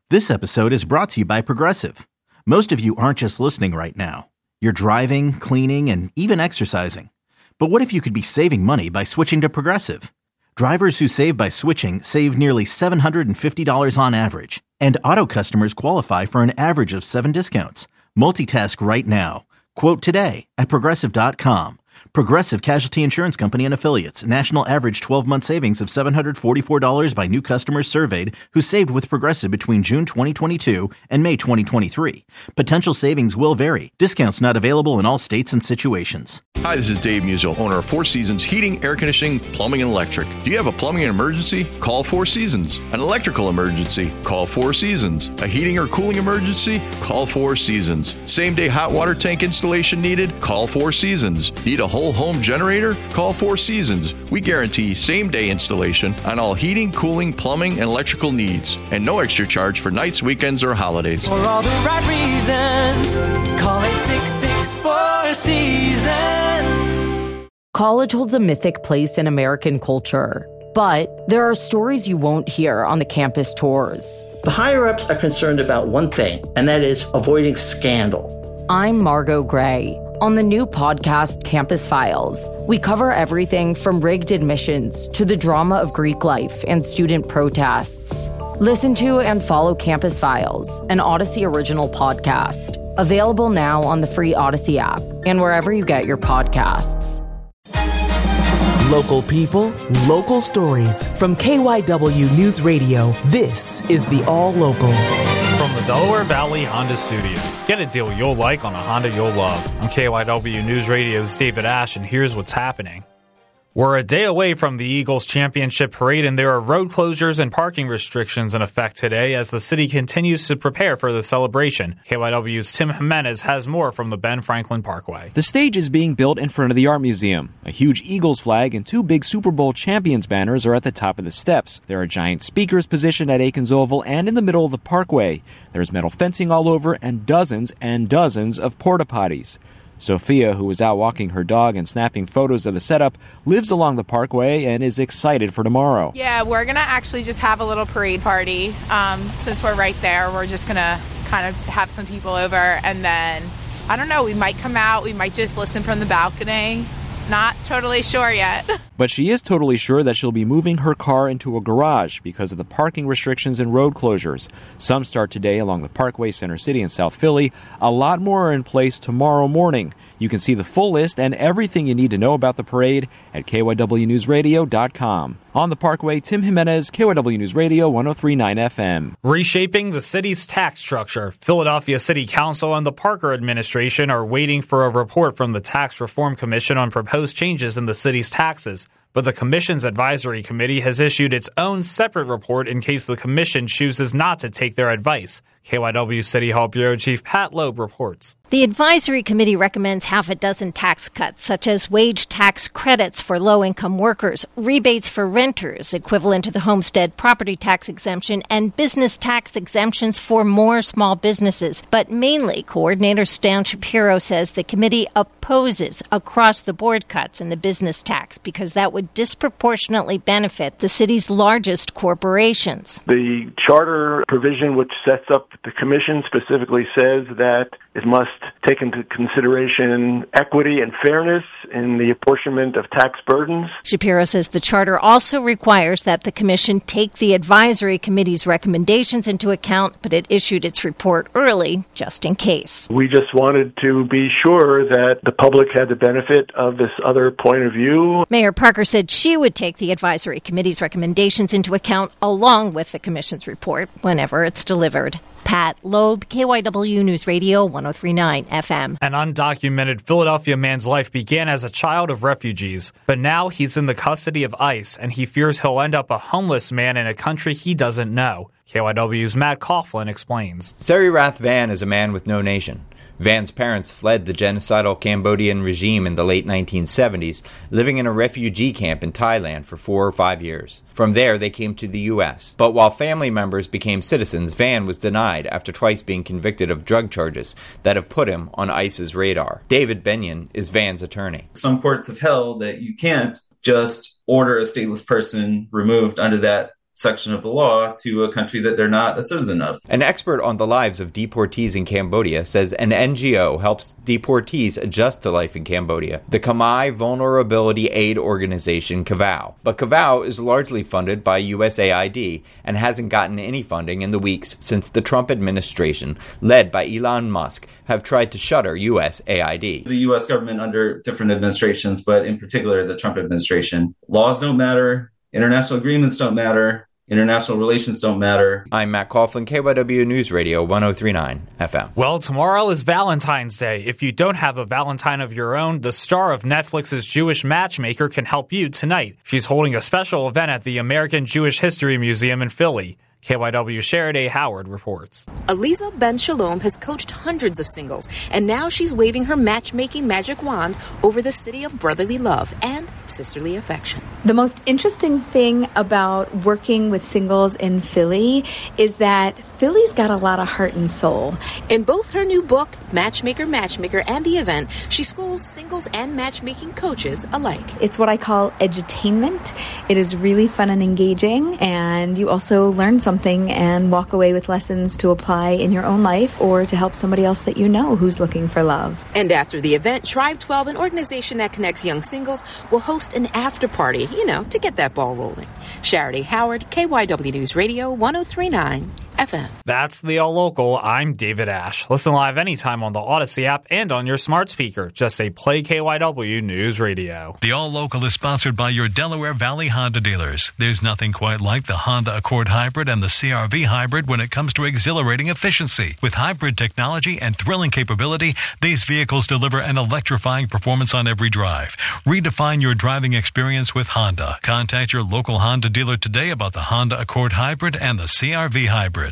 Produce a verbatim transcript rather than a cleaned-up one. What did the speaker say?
This episode is brought to you by Progressive. Most of you aren't just listening right now. You're driving, cleaning, and even exercising. But what if you could be saving money by switching to Progressive? Drivers who save by switching save nearly seven hundred fifty dollars on average. And auto customers qualify for an average of seven discounts. Multitask right now. Quote today at Progressive dot com. Progressive Casualty Insurance Company and Affiliates. National average twelve-month savings of seven hundred forty-four dollars by new customers surveyed who saved with Progressive between June twenty twenty-two and May twenty twenty-three. Potential savings will vary. Discounts not available in all states and situations. Hi, this is Dave Musial, owner of Four Seasons Heating, Air Conditioning, Plumbing, and Electric. Do you have a plumbing emergency? Call Four Seasons. An electrical emergency? Call Four Seasons. A heating or cooling emergency? Call Four Seasons. Same-day hot water tank installation needed? Call Four Seasons. Need a whole home generator? Call Four Seasons. We guarantee same-day installation on all heating, cooling, plumbing, and electrical needs. And no extra charge for nights, weekends, or holidays. For all the right reasons, call eight six six, four seasons. College holds a mythic place in American culture, but there are stories you won't hear on the campus tours. The higher-ups are concerned about one thing, and that is avoiding scandal. I'm Margot Gray. On the new podcast, Campus Files, we cover everything from rigged admissions to the drama of Greek life and student protests. Listen to and follow Campus Files, an Odyssey original podcast. Available now on the free Odyssey app and wherever you get your podcasts. Local people, local stories. From K Y W News Radio, this is the All Local. From the Delaware Valley Honda Studios, get a deal you'll like on a Honda you'll love. I'm K Y W News Radio's David Ash, and here's what's happening. We're a day away from the Eagles Championship Parade, and there are road closures and parking restrictions in effect today as the city continues to prepare for the celebration. K Y W's Tim Jimenez has more from the Ben Franklin Parkway. The stage is being built in front of the Art Museum. A huge Eagles flag and two big Super Bowl champions banners are at the top of the steps. There are giant speakers positioned at Aikens Oval and in the middle of the parkway. There's metal fencing all over and dozens and dozens of porta potties. Sophia, who was out walking her dog and snapping photos of the setup, lives along the parkway and is excited for tomorrow. Yeah, we're going to actually just have a little parade party. Um, since we're right there, we're just going to kind of have some people over, and then, I don't know, we might come out, we might just listen from the balcony. Not totally sure yet. But she is totally sure that she'll be moving her car into a garage because of the parking restrictions and road closures. Some start today along the Parkway, Center City, and South Philly. A lot more are in place tomorrow morning. You can see the full list and everything you need to know about the parade at K Y W News Radio dot com. On the Parkway, Tim Jimenez, K Y W News Radio, one oh three point nine F M. Reshaping the city's tax structure. Philadelphia City Council and the Parker administration are waiting for a report from the Tax Reform Commission on proposed changes in the city's taxes. But the Commission's advisory committee has issued its own separate report in case the Commission chooses not to take their advice. K Y W City Hall Bureau Chief Pat Loeb reports. The advisory committee recommends half a dozen tax cuts, such as wage tax credits for low-income workers, rebates for renters, equivalent to the homestead property tax exemption, and business tax exemptions for more small businesses. But mainly, Coordinator Stan Shapiro says the committee opposes across-the-board cuts in the business tax because that would disproportionately benefit the city's largest corporations. The charter provision which sets up the commission specifically says that it must take into consideration equity and fairness in the apportionment of tax burdens. Shapiro says the charter also requires that the commission take the advisory committee's recommendations into account, but it issued its report early just in case. We just wanted to be sure that the public had the benefit of this other point of view. Mayor Parker said she would take the advisory committee's recommendations into account along with the commission's report whenever it's delivered. Pat Loeb, K Y W News Radio, one oh three point nine F M. An undocumented Philadelphia man's life began as a child of refugees, but now he's in the custody of ICE, and he fears he'll end up a homeless man in a country he doesn't know. K Y W's Matt Coughlin explains. Serirath Van is a man with no nation. Van's parents fled the genocidal Cambodian regime in the late nineteen seventies, living in a refugee camp in Thailand for four or five years. From there, they came to the U S. But while family members became citizens, Van was denied after twice being convicted of drug charges that have put him on ICE's radar. David Benyon is Van's attorney. Some courts have held that you can't just order a stateless person removed under that section of the law to a country that they're not a citizen of. An expert on the lives of deportees in Cambodia says an N G O helps deportees adjust to life in Cambodia, the Khmer Vulnerability Aid Organization, C A V A O. But C A V A O is largely funded by U S A I D and hasn't gotten any funding in the weeks since the Trump administration, led by Elon Musk, have tried to shutter U S A I D. The U S government under different administrations, but in particular the Trump administration, laws don't matter, international agreements don't matter, international relations don't matter. I'm Matt Coughlin, K Y W News Radio, one oh three point nine F M. Well, tomorrow is Valentine's Day. If you don't have a Valentine of your own, the star of Netflix's Jewish Matchmaker can help you tonight. She's holding a special event at the American Jewish History Museum in Philly. K Y W Sheriday Howard reports. Aliza Ben Shalom has coached hundreds of singles, and now she's waving her matchmaking magic wand over the city of brotherly love and sisterly affection. The most interesting thing about working with singles in Philly is that Philly's got a lot of heart and soul. In both her new book, Matchmaker, Matchmaker, and the event, she schools singles and matchmaking coaches alike. It's what I call edutainment. It is really fun and engaging, and you also learn something and walk away with lessons to apply in your own life or to help somebody else that you know who's looking for love. And after the event, Tribe twelve, an organization that connects young singles, will host an after party, you know, to get that ball rolling. Sheriday Howard, K Y W News Radio, one oh three point nine F M. That's the All Local. I'm David Ash. Listen live anytime on the Odyssey app and on your smart speaker. Just say play K Y W News Radio. The All Local is sponsored by your Delaware Valley Honda dealers. There's nothing quite like the Honda Accord Hybrid and the C R V Hybrid when it comes to exhilarating efficiency. With hybrid technology and thrilling capability, these vehicles deliver an electrifying performance on every drive. Redefine your driving experience with Honda. Contact your local Honda dealer today about the Honda Accord Hybrid and the C R V Hybrid.